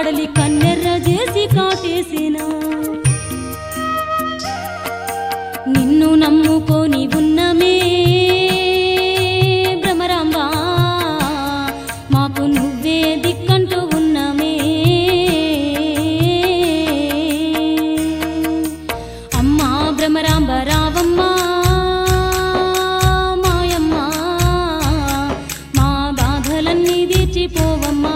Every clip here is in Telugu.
కడలి కన్నెర్ర చేసి కాటేసేనా నిన్ను నమ్ముకొని ఉన్నమే భ్రమరాంబా మాకు నువ్వే దిక్కంటూ ఉన్నమే అమ్మా భ్రమరాంబ రావమ్మా మాయమ్మ మా బాధలన్నీ తీర్చిపోవమ్మా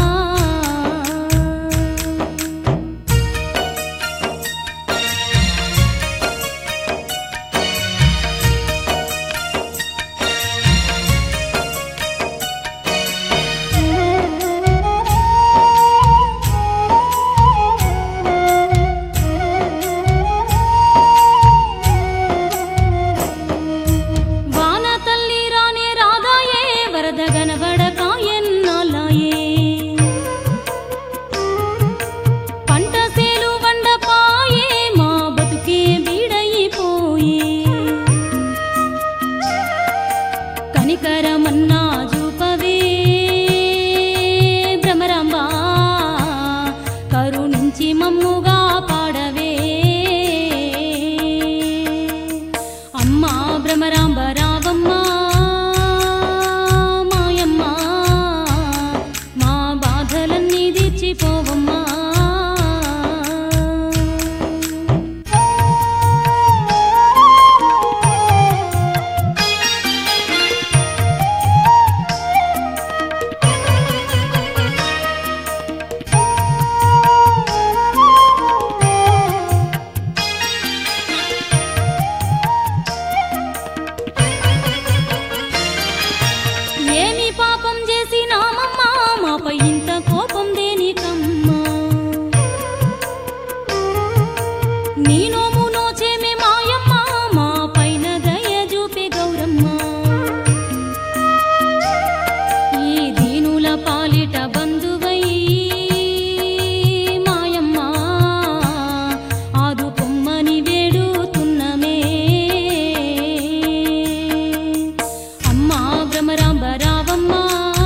కనికరమన్నా చూపవే భ్రమరాంబా కరుణించి మమ్ముగా పాడవే అమ్మా భ్రమరాంబ రావమ్మా మాయమ్మ మా బాధలన్నీ తీర్చిపోవమ్మా ఏమి పాపం చేసినామమ్మా మాపై ఇంత కోపం దేనికమ్మా నీ నోము నోచేమే మాయమ్మ మా పైన దయ చూపే గౌరమ్మ ఈ దీనుల పాలిట బంధువై మాయమ్మ ఆదుకొమ్మని వేడుతున్నమే అమ్మా భ్రమరాంబ రావమ్మా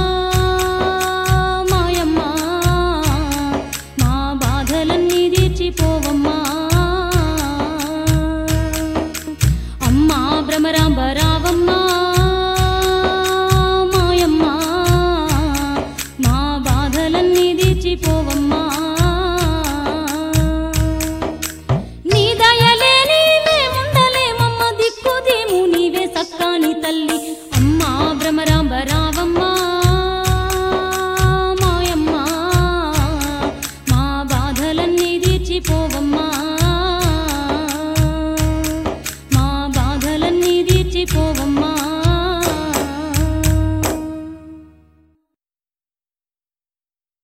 మాయమ్మ మా బాధలన్నీ తీర్చిపోవమ్మా అమ్మా భ్రమరాంబ రావమ్మా మాయమ్మ మా బాధలన్నీ తీర్చిపోవమ్మా నీ దయలేని మేముండలేమమ్మ దిక్కుదీము నీవే సక్కాని తల్లి అమ్మా భ్రమరాంబ రావమ్మా మాయమ్మ మా బాధలన్నీ తీర్చిపోవమ్మా